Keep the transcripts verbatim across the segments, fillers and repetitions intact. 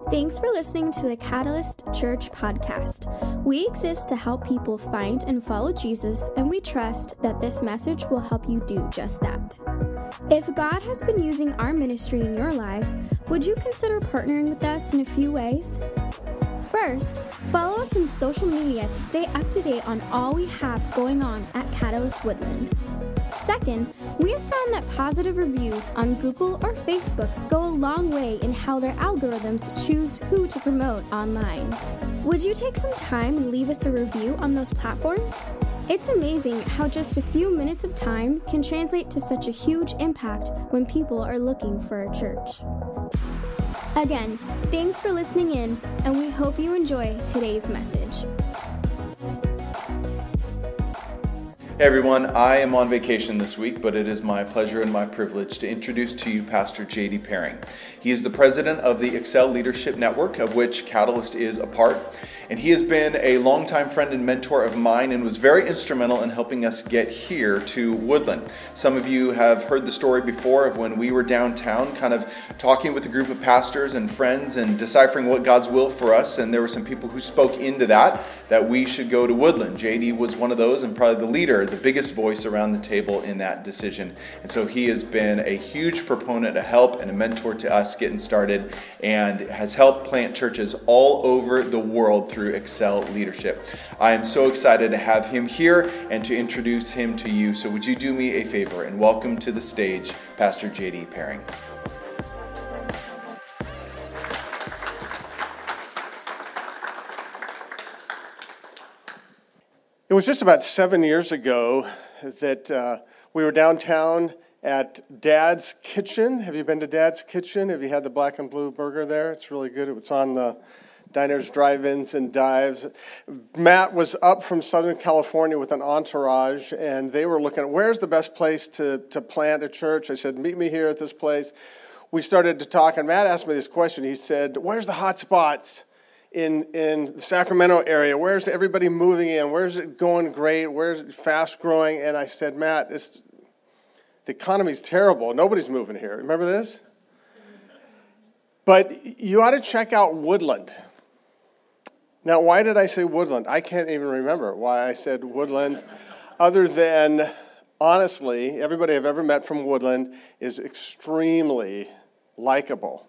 Thanks for listening to the Catalyst Church podcast. We exist to help people find and follow Jesus, and we trust that this message will help you do just that. If God has been using our ministry in your life, would you consider partnering with us in a few ways? First, follow us on social media to stay up to date on all we have going on at Catalyst Woodland. Second, we have found that positive reviews on Google or Facebook go a long way in how their algorithms choose who to promote online. Would you take some time and leave us a review on those platforms? It's amazing how just a few minutes of time can translate to such a huge impact when people are looking for a church. Again, thanks for listening in, and we hope you enjoy today's message. Hey everyone, I am on vacation this week, but it is my pleasure and my privilege to introduce to you Pastor J D Paring. He is the president of the Excel Leadership Network, of which Catalyst is a part, and he has been a longtime friend and mentor of mine and was very instrumental in helping us get here to Woodland. Some of you have heard the story before of when we were downtown, kind of talking with a group of pastors and friends and deciphering what God's will for us, and there were some people who spoke into that, that we should go to Woodland. J D was one of those and probably the leader, the biggest voice around the table in that decision. And so he has been a huge proponent, a help, and a mentor to us getting started, and has helped plant churches all over the world through Excel Leadership. I am so excited to have him here and to introduce him to you. So would you do me a favor and welcome to the stage Pastor J D Paring. It was just about seven years ago that uh, we were downtown at Dad's Kitchen. Have you been to Dad's Kitchen? Have you had the black and blue burger there? It's really good. It was on the diners, drive-ins, and dives. Matt was up from Southern California with an entourage, and they were looking at where's the best place to, to plant a church. I said, meet me here at this place. We started to talk, and Matt asked me this question. He said, where's the hot spots in in the Sacramento area? Where's everybody moving in? Where's it going great? Where's it fast growing? And I said, Matt, it's, the economy's terrible. Nobody's moving here. Remember this? But you ought to check out Woodland. Now, why did I say Woodland? I can't even remember why I said Woodland, other than, honestly, everybody I've ever met from Woodland is extremely likable.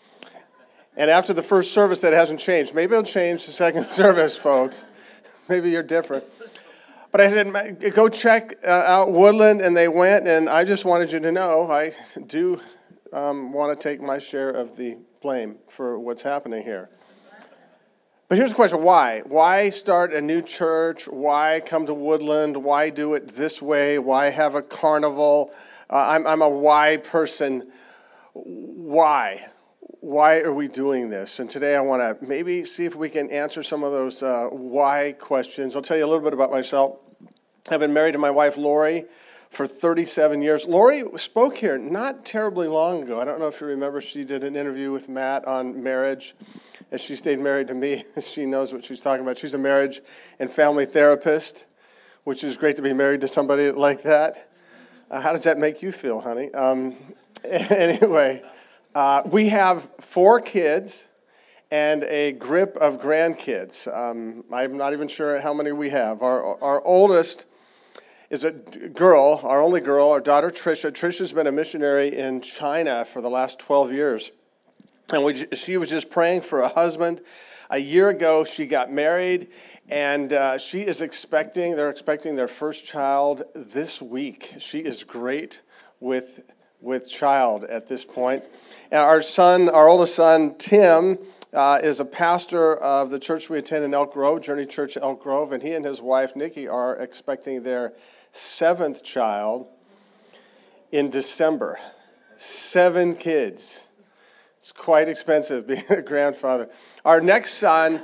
And after the first service, that hasn't changed. Maybe it'll change the second service, folks. Maybe you're different. But I said, go check uh, out Woodland, and they went, and I just wanted you to know I do um, want to take my share of the blame for what's happening here. But here's the question, why? Why start a new church? Why come to Woodland? Why do it this way? Why have a carnival? Uh, I'm, I'm a why person. Why? Why are we doing this? And today I want to maybe see if we can answer some of those uh, why questions. I'll tell you a little bit about myself. I've been married to my wife, Lori, for thirty-seven years. Lori spoke here not terribly long ago. I don't know if you remember, she did an interview with Matt on marriage. As she stayed married to me, she knows what she's talking about. She's a marriage and family therapist, which is great to be married to somebody like that. Uh, how does that make you feel, honey? Um, anyway... Uh, we have four kids and a grip of grandkids. Um, I'm not even sure how many we have. Our our oldest is a girl, our only girl, our daughter Trisha. Trisha's been a missionary in China for the last twelve years. And we, she was just praying for a husband. A year ago, she got married, and uh, she is expecting, they're expecting their first child this week. She is great with with child at this point. And our son, our oldest son, Tim, uh, is a pastor of the church we attend in Elk Grove, Journey Church Elk Grove, and he and his wife, Nikki, are expecting their seventh child in December. Seven kids. It's quite expensive being a grandfather. Our next son,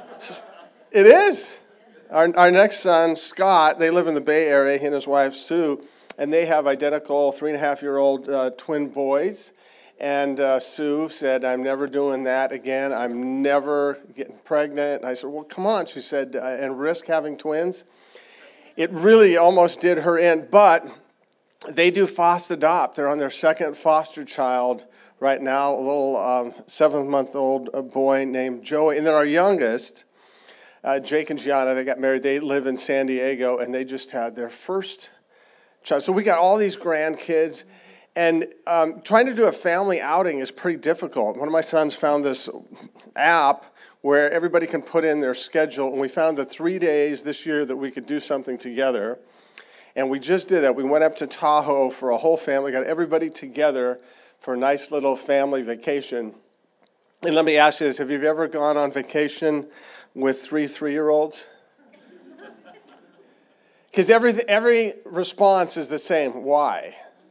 it is. Our, our next son, Scott, they live in the Bay Area, he and his wife, Sue, and they have identical three-and-a-half-year-old uh, twin boys. And uh, Sue said, I'm never doing that again. I'm never getting pregnant. And I said, well, come on, she said, uh, and risk having twins. It really almost did her in, but they do foster adopt. They're on their second foster child right now, a little um, seven-month-old boy named Joey. And then our youngest, uh, Jake and Gianna, they got married. They live in San Diego, and they just had their first child. So we got all these grandkids, and um, trying to do a family outing is pretty difficult. One of my sons found this app where everybody can put in their schedule, and we found the three days this year that we could do something together. And we just did that. We went up to Tahoe for a whole family, got everybody together for a nice little family vacation. And let me ask you this, have you ever gone on vacation with three three-year-olds? Because every, every response is the same. Why?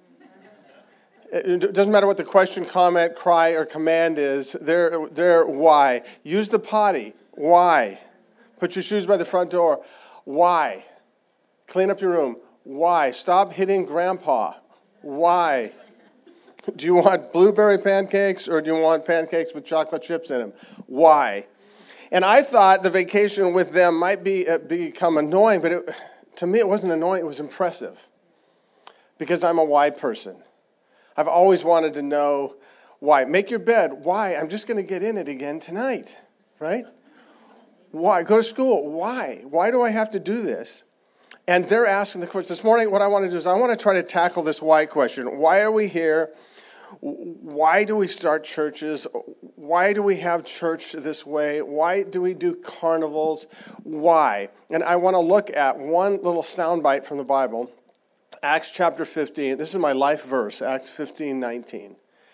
It doesn't matter what the question, comment, cry, or command is. They're, they're why. Use the potty. Why? Put your shoes by the front door. Why? Clean up your room. Why? Stop hitting grandpa. Why? Do you want blueberry pancakes or do you want pancakes with chocolate chips in them? Why? And I thought the vacation with them might be uh, become annoying, but it, to me it wasn't annoying, it was impressive. Because I'm a why person. I've always wanted to know why. Make your bed. Why? I'm just going to get in it again tonight, right? Why? Go to school. Why? Why do I have to do this? And they're asking the question. This morning, what I want to do is I want to try to tackle this why question. Why are we here? Why do we start churches? Why do we have church this way? Why do we do carnivals? Why? And I want to look at one little soundbite from the Bible, Acts chapter fifteen. This is my life verse, Acts fifteen nineteen.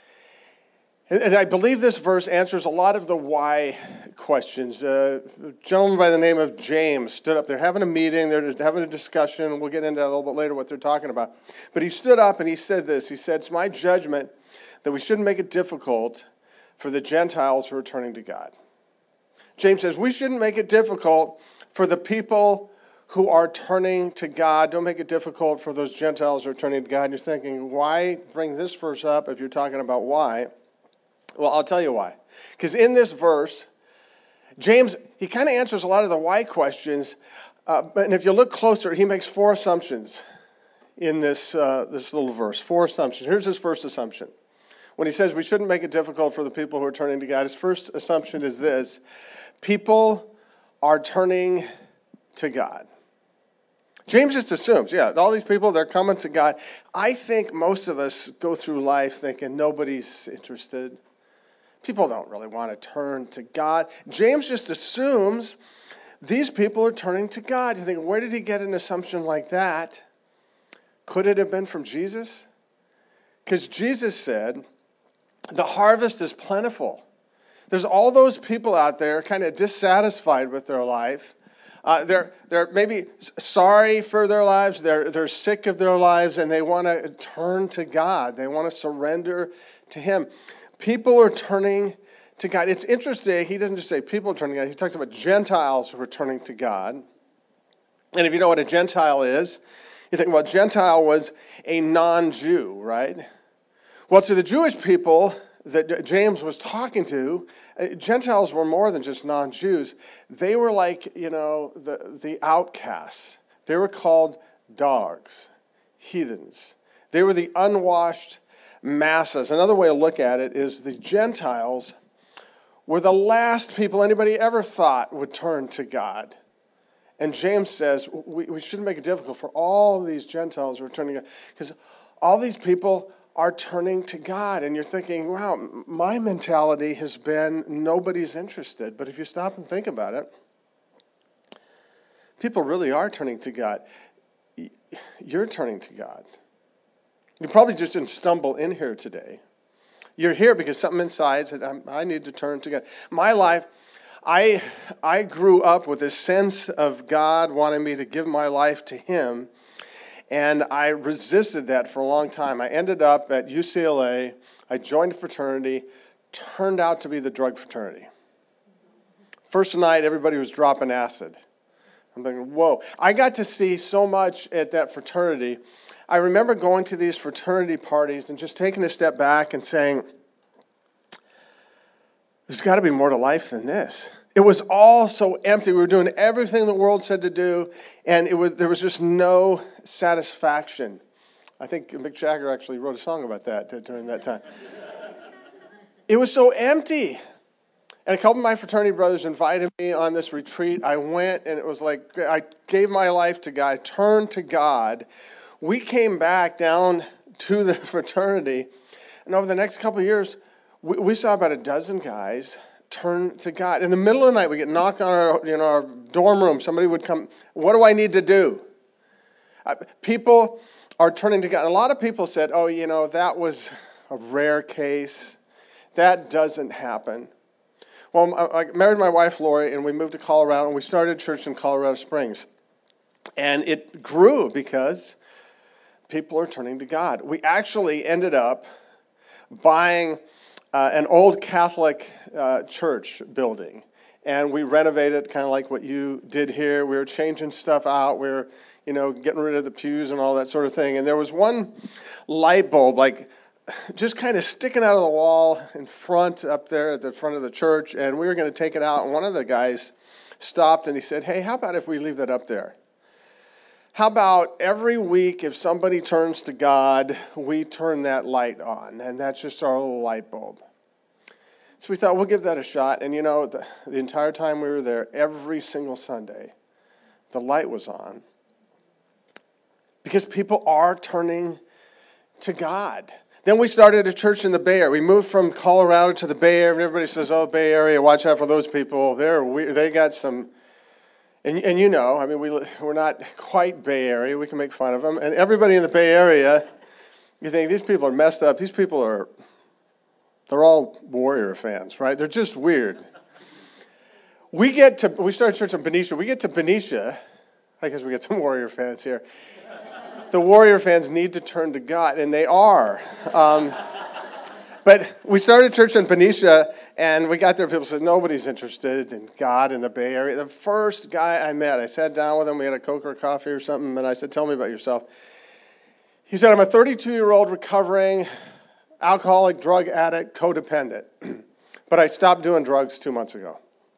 And I believe this verse answers a lot of the why questions. Uh, a gentleman by the name of James stood up. They're having a meeting. They're having a discussion. We'll get into that a little bit later, what they're talking about. But he stood up and he said this. He said, it's my judgment that we shouldn't make it difficult for the Gentiles who are turning to God. James says, we shouldn't make it difficult for the people who are turning to God. Don't make it difficult for those Gentiles who are turning to God. And you're thinking, why bring this verse up if you're talking about why? Well, I'll tell you why. Because in this verse, James, he kind of answers a lot of the why questions. Uh, and if you look closer, he makes four assumptions in this, uh, this little verse. Four assumptions. Here's his first assumption. When he says we shouldn't make it difficult for the people who are turning to God, his first assumption is this. People are turning to God. James just assumes, yeah, all these people, they're coming to God. I think most of us go through life thinking nobody's interested. People don't really want to turn to God. James just assumes these people are turning to God. You think, where did he get an assumption like that? Could it have been from Jesus? Because Jesus said, the harvest is plentiful. There's all those people out there kind of dissatisfied with their life. Uh, they're they're maybe sorry for their lives. They're they're sick of their lives, and they want to turn to God. They want to surrender to Him. People are turning to God. It's interesting. He doesn't just say people are turning to God. He talks about Gentiles who are turning to God. And if you know what a Gentile is, you think, well, Gentile was a non-Jew, right? Well, to the Jewish people that James was talking to, Gentiles were more than just non-Jews. They were like, you know, the, the outcasts. They were called dogs, heathens. They were the unwashed masses. Another way to look at it is the Gentiles were the last people anybody ever thought would turn to God. And James says we, we shouldn't make it difficult for all these Gentiles who are turning to God, because all these people are turning to God. And you're thinking, wow, my mentality has been nobody's interested. But if you stop and think about it, people really are turning to God. You're turning to God. You probably just didn't stumble in here today. You're here because something inside said, I need to turn to God. My life, I I grew up with this sense of God wanting me to give my life to Him, and I resisted that for a long time. I ended up at U C L A. I joined a fraternity, turned out to be the drug fraternity. First night, everybody was dropping acid. I'm thinking, whoa. I got to see so much at that fraternity. I remember going to these fraternity parties and just taking a step back and saying, there's got to be more to life than this. It was all so empty. We were doing everything the world said to do, and it was there was just no satisfaction. I think Mick Jagger actually wrote a song about that during that time. it was so empty. And a couple of my fraternity brothers invited me on this retreat. I went, and it was like I gave my life to God, turned to God. We came back down to the fraternity, and over the next couple of years, we, we saw about a dozen guys turn to God. In the middle of the night, we get knocked on our, you know, our dorm room. Somebody would come, what do I need to do? Uh, people are turning to God. And a lot of people said, oh, you know, that was a rare case. That doesn't happen. Well, I married my wife, Lori, and we moved to Colorado, and we started a church in Colorado Springs. And it grew because people are turning to God. We actually ended up buying uh, an old Catholic uh, church building, and we renovated it kind of like what you did here. We were changing stuff out. We were, you know, getting rid of the pews and all that sort of thing. And there was one light bulb, like, just kind of sticking out of the wall in front up there at the front of the church, and we were going to take it out, and one of the guys stopped and he said, hey, how about if we leave that up there? How about every week if somebody turns to God, we turn that light on, and that's just our little light bulb. So we thought, we'll give that a shot, and you know, the, the entire time we were there, every single Sunday, the light was on, because people are turning to God. Then we started a church in the Bay Area. We moved from Colorado to the Bay Area, and everybody says, oh, Bay Area, watch out for those people. They're weird. They got some, and, and you know, I mean, we, we're not quite Bay Area. We can make fun of them. And everybody in the Bay Area, you think, these people are messed up. These people are, they're all Warrior fans, right? They're just weird. We get to, we started church in Benicia. We get to Benicia, I guess we get some Warrior fans here. The Warrior fans need to turn to God, and they are. Um, but we started church in Benicia, and we got there, people said, nobody's interested in God in the Bay Area. The first guy I met, I sat down with him, we had a Coke or coffee or something, and I said, tell me about yourself. He said, I'm a thirty-two-year-old recovering alcoholic, drug addict, codependent. But I stopped doing drugs two months ago.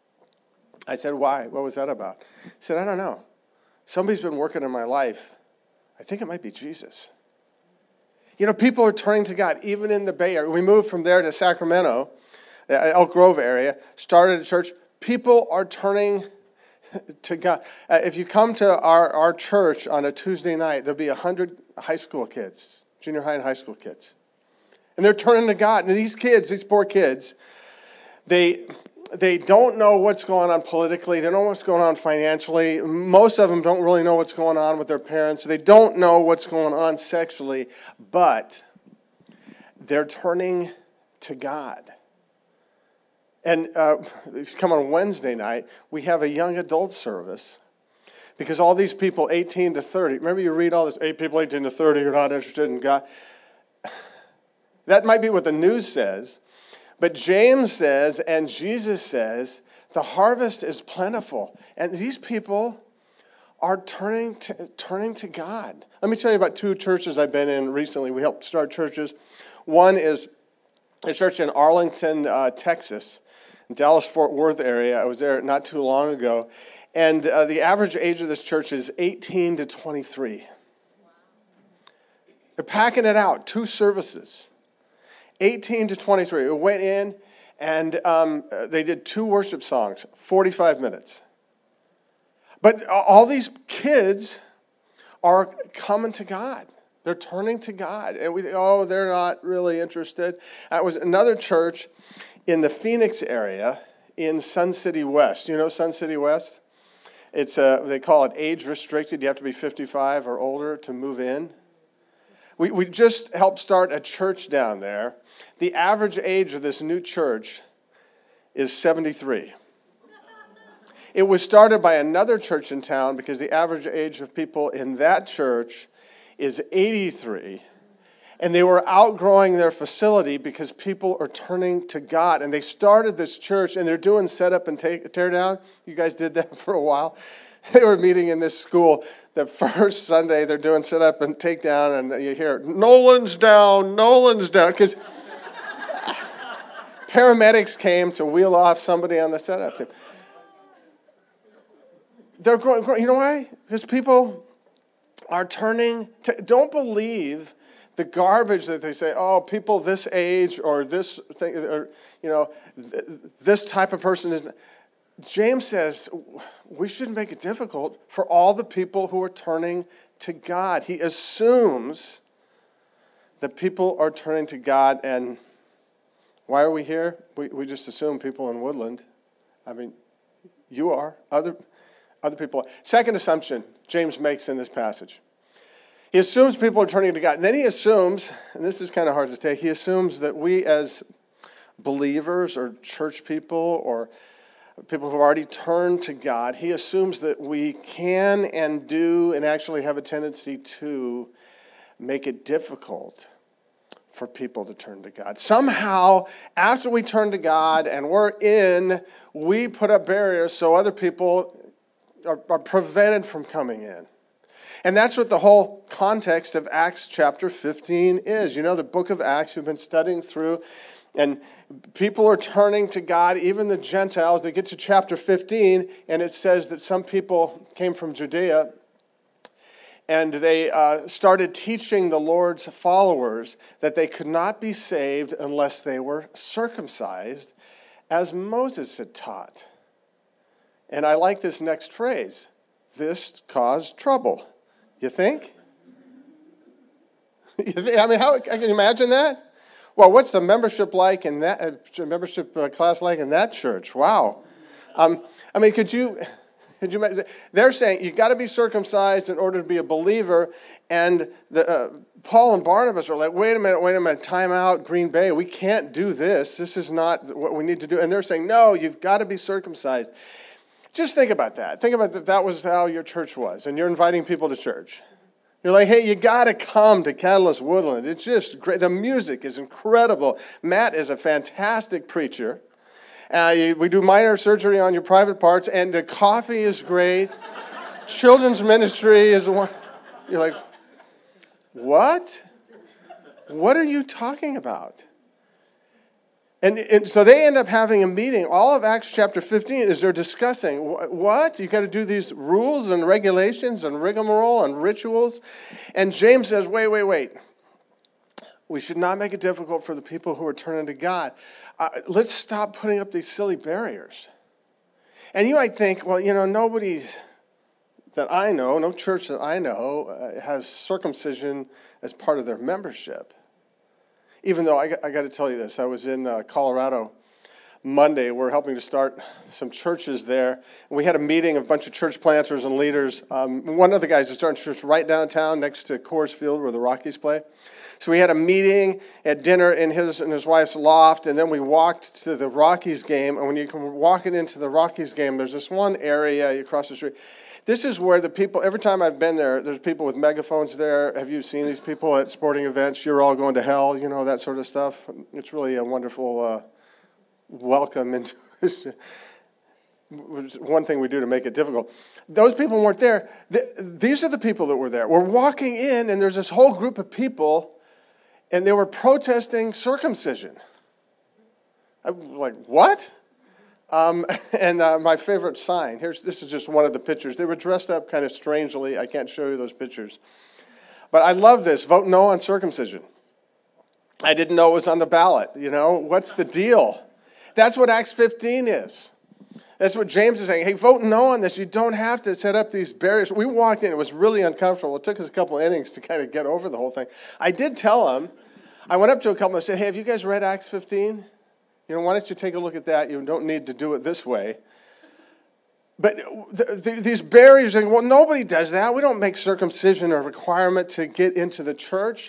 I said, why? What was that about? He said, I don't know. Somebody's been working in my life. I think it might be Jesus. You know, people are turning to God, even in the Bay Area. We moved from there to Sacramento, Elk Grove area, started a church. People are turning to God. Uh, if you come to our, our church on a Tuesday night, there'll be one hundred high school kids, junior high and high school kids. And they're turning to God. And these kids, these poor kids, they... They don't know what's going on politically. They don't know what's going on financially. Most of them don't really know what's going on with their parents. They don't know what's going on sexually, but they're turning to God. And uh, if you come on Wednesday night, we have a young adult service because all these people eighteen to thirty, remember you read all this, eight people eighteen to thirty are not interested in God. That might be what the news says. But James says, and Jesus says, the harvest is plentiful. And these people are turning to, turning to God. Let me tell you about two churches I've been in recently. We helped start churches. One is a church in Arlington, uh, Texas, Dallas-Fort Worth area. I was there not too long ago. And uh, the average age of this church is eighteen to twenty-three. They're packing it out, two services. eighteen to twenty-three. We went in, and um, they did two worship songs, forty-five minutes. But all these kids are coming to God. They're turning to God. And we think, oh, they're not really interested. That was another church in the Phoenix area in Sun City West. You know Sun City West? It's uh, they call it age restricted. You have to be fifty-five or older to move in. We we just helped start a church down there. The average age of this new church is seventy-three. It was started by another church in town because the average age of people in that church is eighty-three. And they were outgrowing their facility because people are turning to God. And they started this church, and they're doing set up and take, tear down. You guys did that for a while. They were meeting in this school. The first Sunday, they're doing set up and take down, and you hear, Nolan's down, Nolan's down. Because paramedics came to wheel off somebody on the setup team. They're growing, growing. You know why? Because people are turning to, don't believe The garbage that they say, oh, people this age or this thing, or, you know, th- this type of person is. James says we shouldn't make it difficult for all the people who are turning to God. He assumes that people are turning to God, and why are we here? We we just assume people in Woodland. I mean, you are, other other people are. Second assumption James makes in this passage. He assumes people are turning to God. And then he assumes, and this is kind of hard to take, he assumes that we as believers or church people or people who have already turned to God, he assumes that we can and do and actually have a tendency to make it difficult for people to turn to God. Somehow, after we turn to God and we're in, we put up barriers so other people are, are prevented from coming in. And that's what the whole context of Acts chapter fifteen is. You know, the book of Acts we've been studying through, and people are turning to God, even the Gentiles. They get to chapter fifteen, and it says that some people came from Judea, and they uh, started teaching the Lord's followers that they could not be saved unless they were circumcised, as Moses had taught. And I like this next phrase, this caused trouble. You think? you think? I mean, how can you imagine that? Well, what's the membership like in that uh, membership uh, class like in that church? Wow. Um, I mean, could you? Could you? They're saying you got to be circumcised in order to be a believer, and the, uh, Paul and Barnabas are like, wait a minute, wait a minute, time out, Green Bay. We can't do this. This is not what we need to do. And they're saying, no, you've got to be circumcised. Just think about that. Think about that. That was how your church was, and you're inviting people to church. You're like, hey, you got to come to Catalyst Woodland. It's just great. The music is incredible. Matt is a fantastic preacher. Uh, you, we do minor surgery on your private parts, and the coffee is great. Children's ministry is one. You're like, what? What are you talking about? And, and so they end up having a meeting. All of Acts chapter fifteen is they're discussing, what? You got to do these rules and regulations and rigmarole and rituals. And James says, wait, wait, wait. We should not make it difficult for the people who are turning to God. Uh, let's stop putting up these silly barriers. And you might think, well, you know, nobody that I know, no church that I know uh, has circumcision as part of their membership. Even though, I, I got to tell you this, I was in uh, Colorado Monday. We're helping to start some churches there. And we had a meeting of a bunch of church planters and leaders. Um, one of the guys is starting a church right downtown next to Coors Field where the Rockies play. So we had a meeting at dinner in his and his wife's loft, and then we walked to the Rockies game. And when you come walking into the Rockies game, there's this one area across the street. This is where the people, every time I've been there, there's people with megaphones there. Have you seen these people at sporting events? You're all going to hell, you know, that sort of stuff. It's really a wonderful uh, welcome into one thing we do to make it difficult. Those people weren't there. These are the people that were there. We're walking in, and there's this whole group of people, and they were protesting circumcision. I'm like, what? Um, and uh, my favorite sign, here's this is just one of the pictures. They were dressed up kind of strangely. I can't show you those pictures. But I love this, vote no on circumcision. I didn't know it was on the ballot, you know. What's the deal? That's what Acts fifteen is. That's what James is saying. Hey, vote no on this. You don't have to set up these barriers. We walked in. It was really uncomfortable. It took us a couple of innings to kind of get over the whole thing. I did tell them, I went up to a couple and said, hey, have you guys read Acts fifteen? You know, why don't you take a look at that? You don't need to do it this way. But th- th- these barriers, well, nobody does that. We don't make circumcision a requirement to get into the church.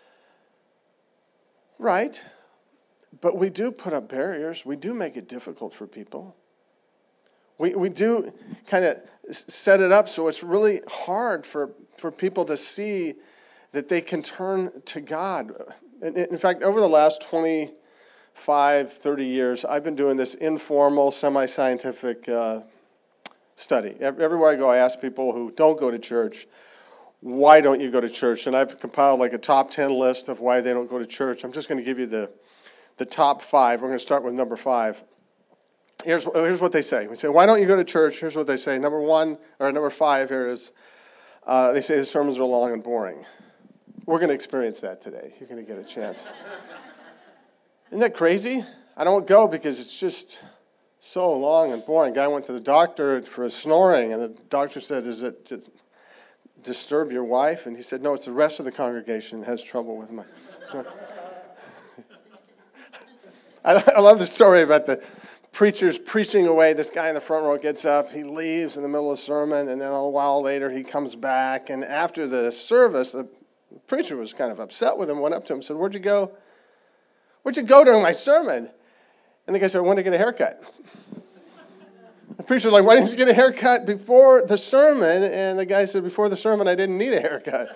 Right. But we do put up barriers. We do make it difficult for people. We we do kind of set it up so it's really hard for, for people to see that they can turn to God. And in fact, over the last twenty-five, thirty years, I've been doing this informal, semi-scientific uh, study. Everywhere I go, I ask people who don't go to church, why don't you go to church? And I've compiled like a top ten list of why they don't go to church. I'm just going to give you the, the top five. We're going to start with number five. Here's, here's what they say. We say, why don't you go to church? Here's what they say. Number one, or number five here is, uh, they say the sermons are long and boring. We're going to experience that today. You're going to get a chance. Isn't that crazy? I don't go because it's just so long and boring. Guy went to the doctor for snoring, and the doctor said, "Does it just disturb your wife?" And he said, "No, it's the rest of the congregation that has trouble with my snoring." I, I love the story about the preacher's preaching away. This guy in the front row gets up, he leaves in the middle of the sermon, and then a while later he comes back. And after the service, the preacher was kind of upset with him, went up to him and said, "Where'd you go? Where'd you go during my sermon?" And the guy said, "I went to get a haircut." The preacher's like, "Why didn't you get a haircut before the sermon?" And the guy said, "Before the sermon, I didn't need a haircut."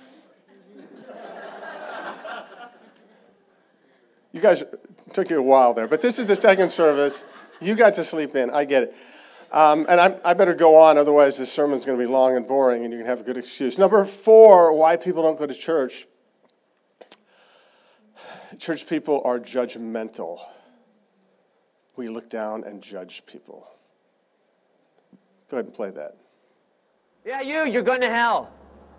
You guys, it took you a while there, but this is the second service. You got to sleep in. I get it. Um, and I, I better go on, otherwise this sermon's going to be long and boring, and you can have a good excuse. Number four, why people don't go to church. Church people are judgmental. We look down and judge people. Go ahead and play that. Yeah, you, you're going to hell.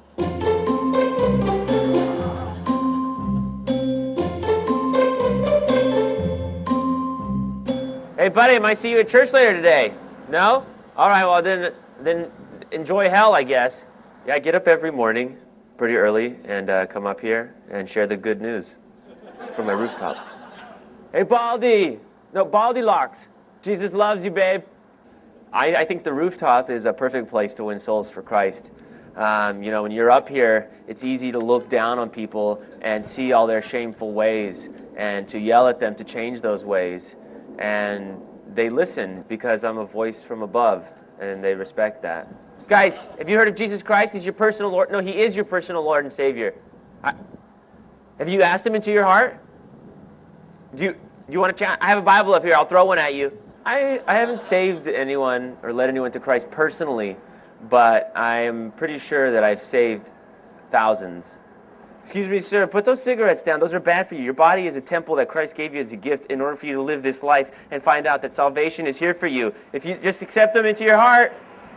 Hey, buddy, I might see you at church later today. No? All right, well, then then enjoy hell, I guess. Yeah, I get up every morning pretty early and uh, come up here and share the good news from my rooftop. Hey, Baldy. No, Baldy Locks. Jesus loves you, babe. I, I think the rooftop is a perfect place to win souls for Christ. Um, you know, when you're up here, it's easy to look down on people and see all their shameful ways and to yell at them to change those ways. And they listen because I'm a voice from above, and they respect that. Guys, have you heard of Jesus Christ? He's your personal Lord. No, he is your personal Lord and Savior. I, have you asked him into your heart? Do you, do you want to chat? I have a Bible up here. I'll throw one at you. I, I haven't saved anyone or led anyone to Christ personally, but I'm pretty sure that I've saved thousands. Excuse me, sir, put those cigarettes down. Those are bad for you. Your body is a temple that Christ gave you as a gift in order for you to live this life and find out that salvation is here for you. If you just accept them into your heart,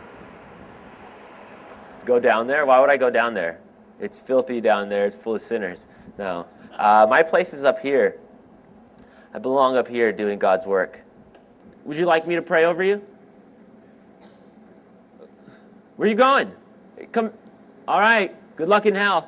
go down there. Why would I go down there? It's filthy down there. It's full of sinners. No. Uh, my place is up here. I belong up here doing God's work. Would you like me to pray over you? Where are you going? Come. All right. Good luck in hell.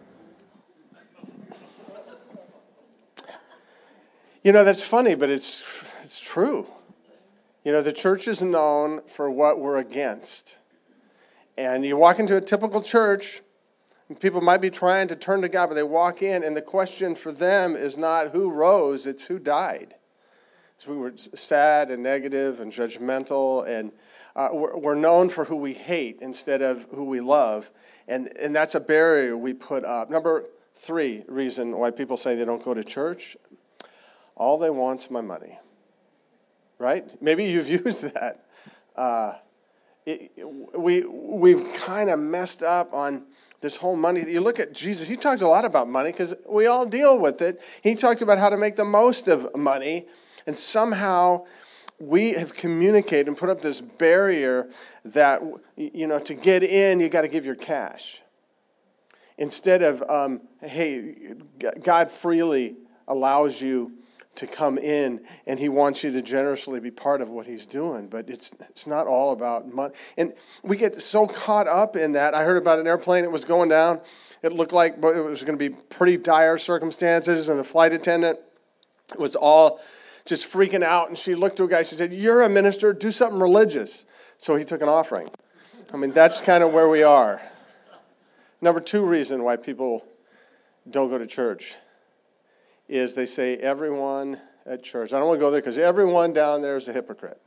You know, that's funny, but it's it's true. You know, the church is known for what we're against. And you walk into a typical church, and people might be trying to turn to God, but they walk in, and the question for them is not who rose, it's who died. So we were sad and negative and judgmental, and uh, we're, we're known for who we hate instead of who we love. And, and that's a barrier we put up. Number three reason why people say they don't go to church. All they want's my money, right? Maybe you've used that. Uh, it, we, we've kind of messed up on this whole money. You look at Jesus, he talked a lot about money because we all deal with it. He talked about how to make the most of money, and somehow we have communicated and put up this barrier that, you know, to get in, you got to give your cash. Instead of, um, hey, God freely allows you to come in, and he wants you to generously be part of what he's doing. But it's it's not all about money. And we get so caught up in that. I heard about an airplane that was going down. It looked like it was going to be pretty dire circumstances, and the flight attendant was all just freaking out. And she looked to a guy. She said, "You're a minister. Do something religious." So he took an offering. I mean, that's kind of where we are. Number two reason why people don't go to church is they say everyone at church. I don't want to go there because everyone down there is a hypocrite.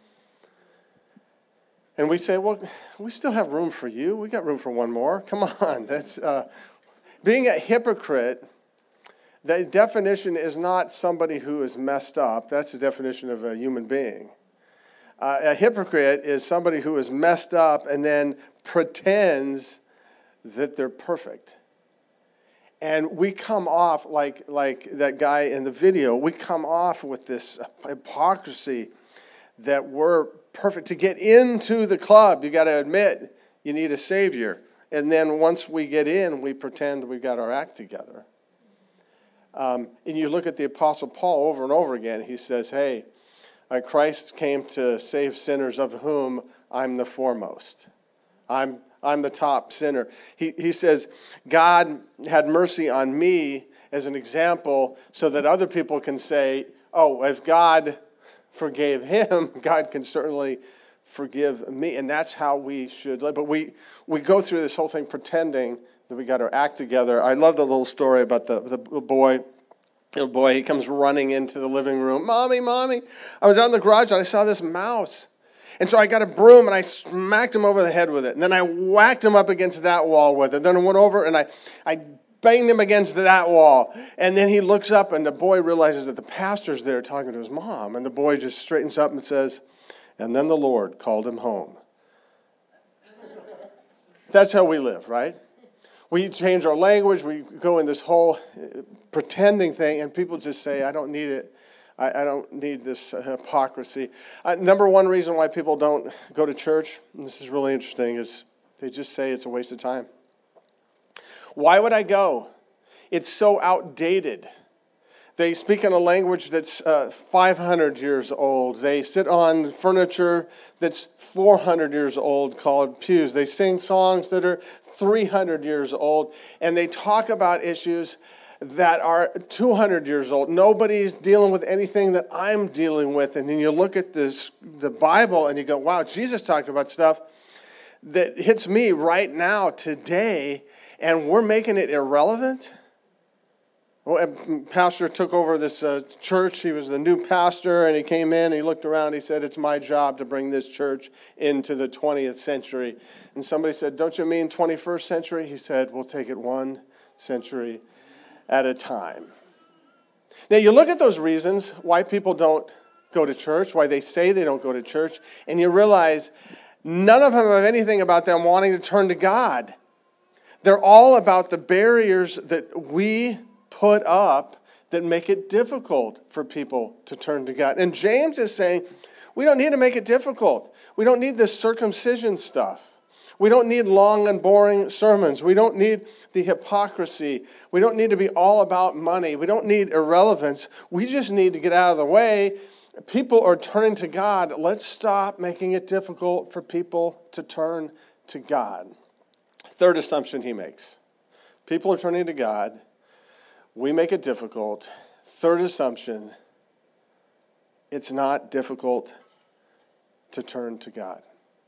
And we say, well, we still have room for you. We got room for one more. Come on. That's uh, being a hypocrite. The definition is not somebody who is messed up. That's the definition of a human being. Uh, a hypocrite is somebody who is messed up and then pretends that they're perfect. And we come off like like that guy in the video. We come off with this hypocrisy that we're perfect. To get into the club, you got to admit you need a savior. And then once we get in, we pretend we've got our act together. Um, and you look at the Apostle Paul over and over again. He says, hey, uh, Christ came to save sinners, of whom I'm the foremost. I'm I'm the top sinner. He, he says, God had mercy on me as an example so that other people can say, oh, if God forgave him, God can certainly forgive me. And that's how we should live. But we, we go through this whole thing pretending that we got our act together. I love the little story about the, the boy. Little boy, he comes running into the living room. Mommy, mommy, I was out in the garage and I saw this mouse. And so I got a broom and I smacked him over the head with it. And then I whacked him up against that wall with it. Then I went over and I, I banged him against that wall. And then he looks up and the boy realizes that the pastor's there talking to his mom. And the boy just straightens up and says, and then the Lord called him home. That's how we live, right? We change our language. We go in this whole pretending thing. And people just say, I don't need it. I don't need this hypocrisy. Uh, number one reason why people don't go to church, and this is really interesting, is they just say it's a waste of time. Why would I go? It's so outdated. They speak in a language that's uh, five hundred years old. They sit on furniture that's four hundred years old called pews. They sing songs that are three hundred years old. And they talk about issues that are two hundred years old. Nobody's dealing with anything that I'm dealing with. And then you look at this, the Bible and you go, wow, Jesus talked about stuff that hits me right now, today, and we're making it irrelevant. Well, a pastor took over this uh, church. He was the new pastor, and he came in, and he looked around, he said, it's my job to bring this church into the twentieth century. And somebody said, don't you mean twenty-first century? He said, we'll take it one century at a time. Now, you look at those reasons why people don't go to church, why they say they don't go to church, and you realize none of them have anything about them wanting to turn to God. They're all about the barriers that we put up that make it difficult for people to turn to God. And James is saying, we don't need to make it difficult. We don't need this circumcision stuff. We don't need long and boring sermons. We don't need the hypocrisy. We don't need to be all about money. We don't need irrelevance. We just need to get out of the way. People are turning to God. Let's stop making it difficult for people to turn to God. Third assumption he makes. People are turning to God. We make it difficult. Third assumption, it's not difficult to turn to God.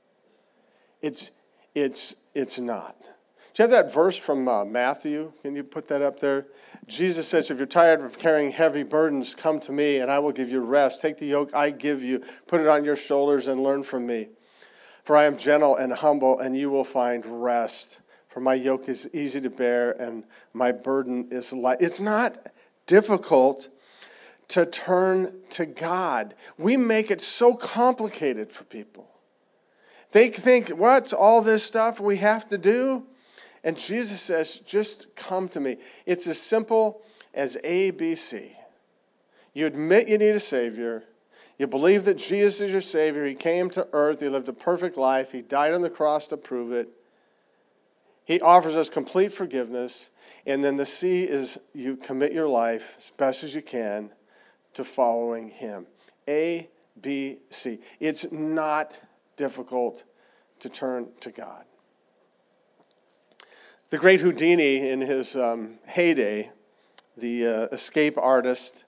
It's It's it's not. Do you have that verse from uh, Matthew? Can you put that up there? Jesus says, if you're tired of carrying heavy burdens, come to me and I will give you rest. Take the yoke I give you, put it on your shoulders and learn from me. For I am gentle and humble and you will find rest. For my yoke is easy to bear and my burden is light. It's not difficult to turn to God. We make it so complicated for people. They think, what's all this stuff we have to do? And Jesus says, just come to me. It's as simple as A B C. You admit you need a Savior. You believe that Jesus is your Savior. He came to earth. He lived a perfect life. He died on the cross to prove it. He offers us complete forgiveness. And then the C is you commit your life as best as you can to following Him. A, B, C. It's not difficult to turn to God. The great Houdini, in his um, heyday, the uh, escape artist,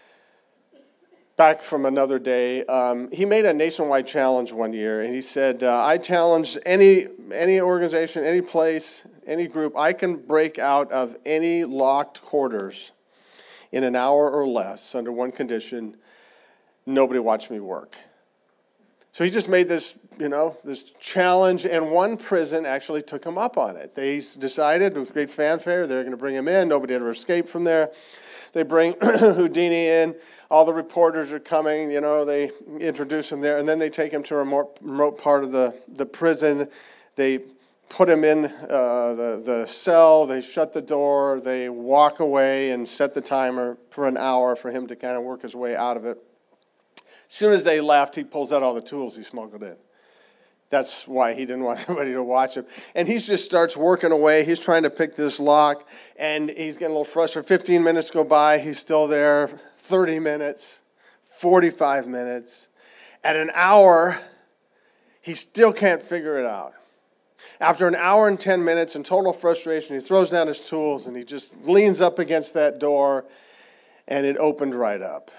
back from another day, um, he made a nationwide challenge one year, and he said, uh, I challenge any any organization, any place, any group, I can break out of any locked quarters in an hour or less under one condition: nobody watch me work. So he just made this, you know, this challenge, and one prison actually took him up on it. They decided with great fanfare they're going to bring him in. Nobody ever escaped from there. They bring Houdini in. All the reporters are coming. You know, they introduce him there, and then they take him to a remote, remote part of the, the prison. They put him in uh, the, the cell. They shut the door. They walk away and set the timer for an hour for him to kind of work his way out of it. As soon as they left, he pulls out all the tools he smuggled in. That's why he didn't want anybody to watch him. And he just starts working away. He's trying to pick this lock, and he's getting a little frustrated. fifteen minutes go by. He's still there. thirty minutes, forty-five minutes. At an hour, he still can't figure it out. After an hour and ten minutes in total frustration, he throws down his tools, and he just leans up against that door, and it opened right up.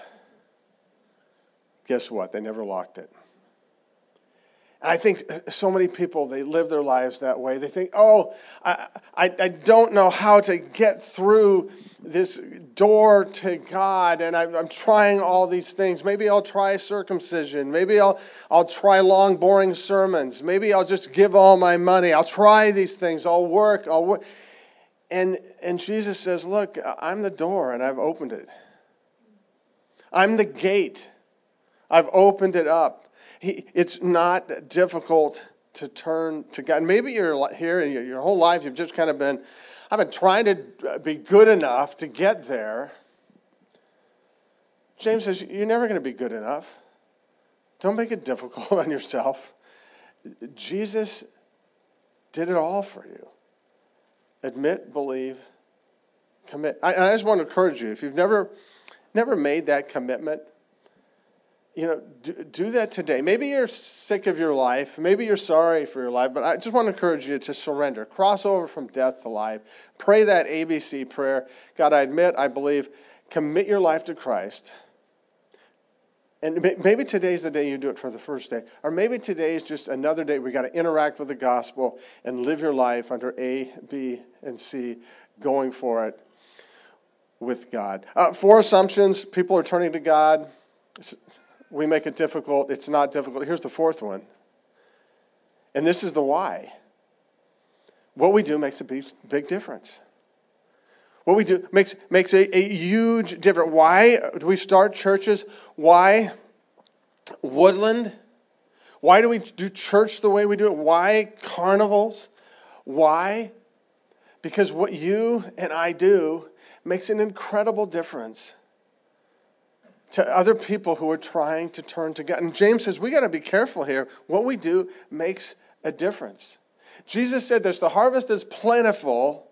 Guess what? They never locked it. I think so many people, they live their lives that way. They think, oh, I, I, I don't know how to get through this door to God, and I'm, I'm trying all these things. Maybe I'll try circumcision. Maybe I'll, I'll try long, boring sermons. Maybe I'll just give all my money. I'll try these things. I'll work. I'll work. And, and Jesus says, look, I'm the door, and I've opened it. I'm the gate. I've opened it up. He, it's not difficult to turn to God. Maybe you're here and your whole life you've just kind of been, I've been trying to be good enough to get there. James says, you're never going to be good enough. Don't make it difficult on yourself. Jesus did it all for you. Admit, believe, commit. I, I just want to encourage you, if you've never, never made that commitment, you know, do, do that today. Maybe you're sick of your life. Maybe you're sorry for your life. But I just want to encourage you to surrender. Cross over from death to life. Pray that A B C prayer. God, I admit, I believe. Commit your life to Christ. And maybe today's the day you do it for the first day. Or maybe today is just another day we got to interact with the gospel and live your life under A, B, and C, going for it with God. Uh, four assumptions. People are turning to God. We make it difficult. It's not difficult. Here's the fourth one. And this is the why. What we do makes a big, big difference. What we do makes, makes a, a huge difference. Why do we start churches? Why Woodland? Why do we do church the way we do it? Why carnivals? Why? Because what you and I do makes an incredible difference to other people who are trying to turn to God. And James says, we got to be careful here. What we do makes a difference. Jesus said this, the harvest is plentiful,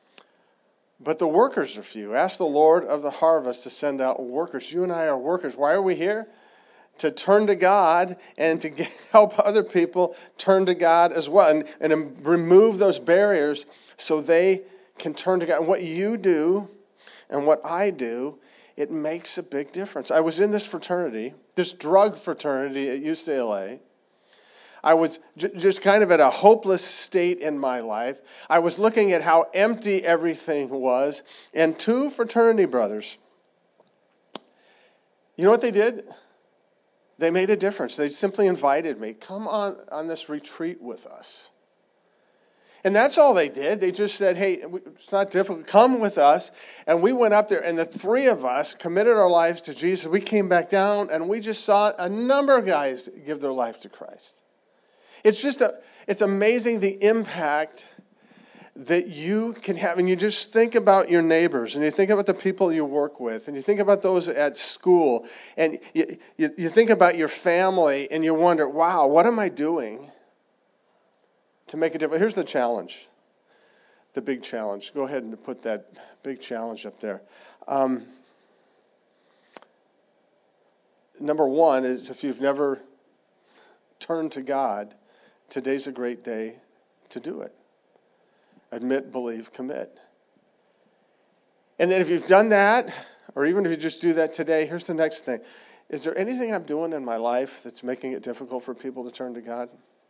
but the workers are few. Ask the Lord of the harvest to send out workers. You and I are workers. Why are we here? To turn to God and to get, help other people turn to God as well. And, and remove those barriers so they can turn to God. And what you do and what I do, it makes a big difference. I was in this fraternity, this drug fraternity at U C L A. I was j- just kind of at a hopeless state in my life. I was looking at how empty everything was. And two fraternity brothers, you know what they did? They made a difference. They simply invited me, come on, on this retreat with us. And that's all they did. They just said, hey, it's not difficult. Come with us. And we went up there, and the three of us committed our lives to Jesus. We came back down, and we just saw a number of guys give their life to Christ. It's just, a, it's amazing the impact that you can have. And you just think about your neighbors, and you think about the people you work with, and you think about those at school, and you, you, you think about your family, and you wonder, wow, what am I doing to make a difference? Here's the challenge, the big challenge. Go ahead and put that big challenge up there. Um, number one is, if you've never turned to God, today's a great day to do it. Admit, believe, commit. And then if you've done that, or even if you just do that today, here's the next thing. Is there anything I'm doing in my life that's making it difficult for people to turn to God?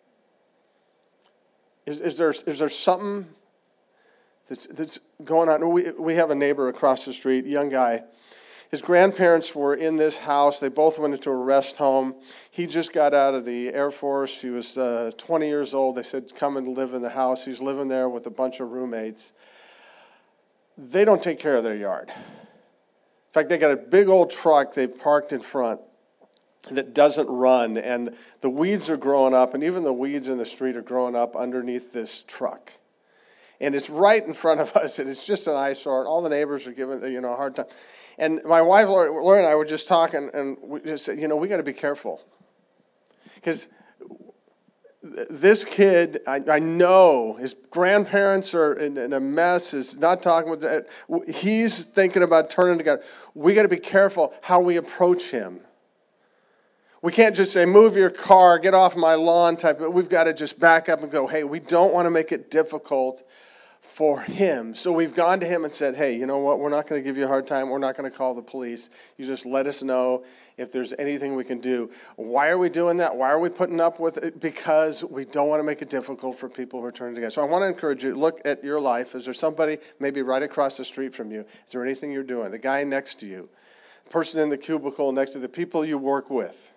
Is, is there is there something that's that's going on? We we have a neighbor across the street, young guy. His grandparents were in this house. They both went into a rest home. He just got out of the Air Force. He was uh, twenty years old. They said, come and live in the house. He's living there with a bunch of roommates. They don't take care of their yard. In fact, they got a big old truck they parked in front that doesn't run, and the weeds are growing up, and even the weeds in the street are growing up underneath this truck. And it's right in front of us, and it's just an eyesore, and all the neighbors are giving, you know, a hard time. And my wife, Lori, and I were just talking, and we just said, you know, we got to be careful. Because this kid, I, I know his grandparents are in, in a mess, is not talking with that. He's thinking about turning to God. We got to be careful how we approach him. We can't just say, move your car, get off my lawn type. We've got to just back up and go, hey, we don't want to make it difficult for him. So we've gone to him and said, hey, you know what? We're not going to give you a hard time. We're not going to call the police. You just let us know if there's anything we can do. Why are we doing that? Why are we putting up with it? Because we don't want to make it difficult for people who are turning to God. So I want to encourage you, look at your life. Is there somebody maybe right across the street from you? Is there anything you're doing? The guy next to you, the person in the cubicle next to the people you work with.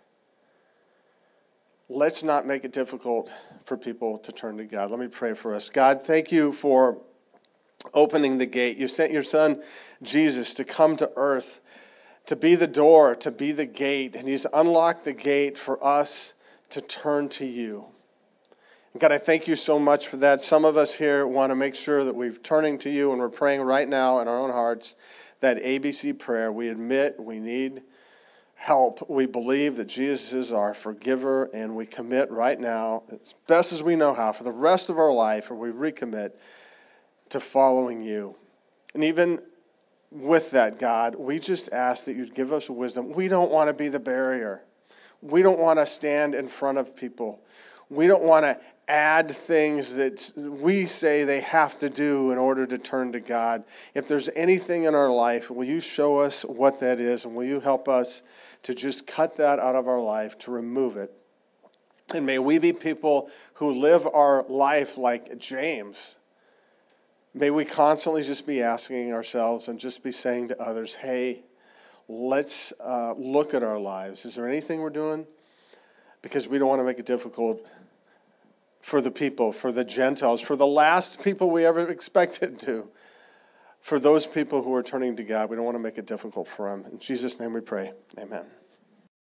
Let's not make it difficult for people to turn to God. Let me pray for us. God, thank you for opening the gate. You sent your son, Jesus, to come to earth, to be the door, to be the gate. And he's unlocked the gate for us to turn to you. And God, I thank you so much for that. Some of us here want to make sure that we're turning to you and we're praying right now in our own hearts that A B C prayer. We admit we need help. We believe that Jesus is our forgiver, and we commit right now, as best as we know how, for the rest of our life, or we recommit to following you. And even with that, God, we just ask that you'd give us wisdom. We don't want to be the barrier. We don't want to stand in front of people. We don't want to add things that we say they have to do in order to turn to God. If there's anything in our life, will you show us what that is, and will you help us to just cut that out of our life, to remove it? And may we be people who live our life like James. May we constantly just be asking ourselves and just be saying to others, hey, let's uh, look at our lives. Is there anything we're doing? Because we don't want to make it difficult for the people, for the Gentiles, for the last people we ever expected to. For those people who are turning to God, we don't want to make it difficult for them. In Jesus' name we pray. Amen.